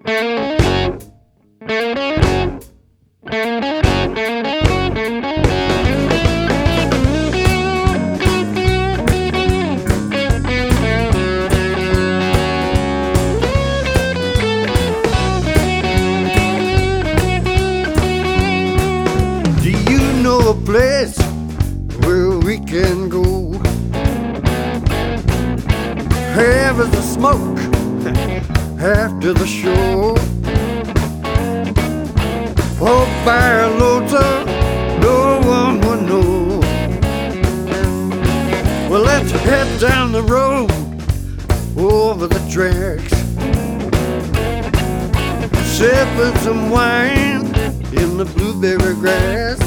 A place where we can go. Have a smoke after the show. For fire loads up, no one will know. Well, let's head down the road over the tracks, sipping some wine in the blueberry grass.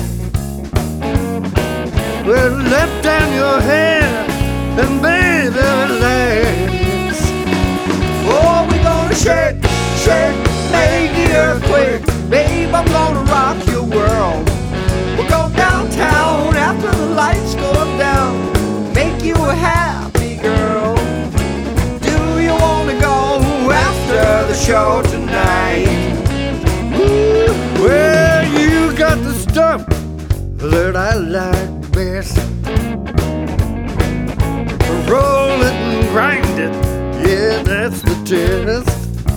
Well, let down your hair and baby relax. Oh, we're gonna shake, shake, make the earthquake. Babe, I'm gonna rock your world. We'll go downtown after the lights go down. Make you a happy girl. Do you wanna go after the show tonight? Ooh, well, you got the stuff that I like best. Roll it and grind it, yeah, that's the test.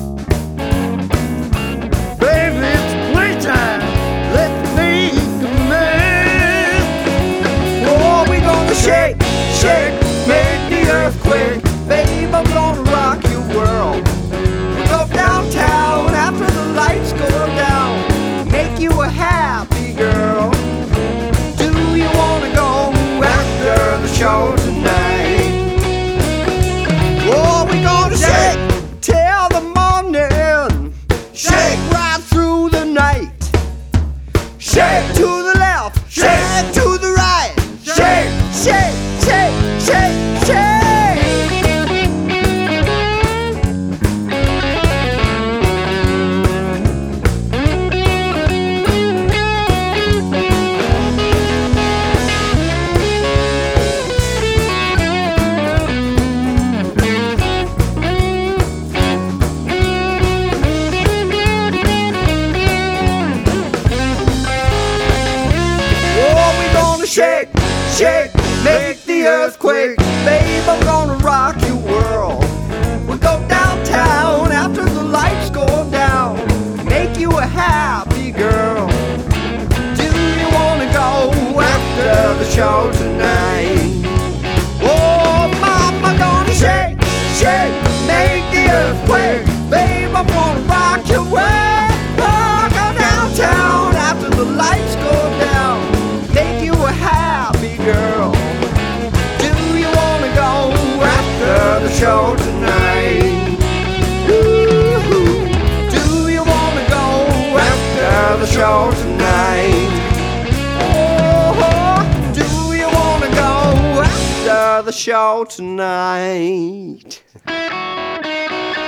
Baby, it's playtime, let's make a mess. Oh, we gonna shake, shake, make the earthquake. Babe, I'm gonna rock your world. We'll go downtown after the lights go down. Make you a happy girl. The show tonight. Oh, we gonna shake till the morning. Shake right through the night. Shake to the left, shake to the right. Shake, shake, shake, shake, shake. Shake, shake, make the earthquake. Babe, I'm gonna rock your world. We'll go downtown after the lights go down. Make you a happy girl. Do you wanna go after the show tonight? Oh, mama, gonna shake, shake, make the earthquake. Babe, I'm gonna rock your world. Oh, go downtown after the lights go down. Make you a happy girl. Do you wanna go after the show tonight? Ooh, do you wanna go after the show tonight? Oh, do you wanna go after the show tonight?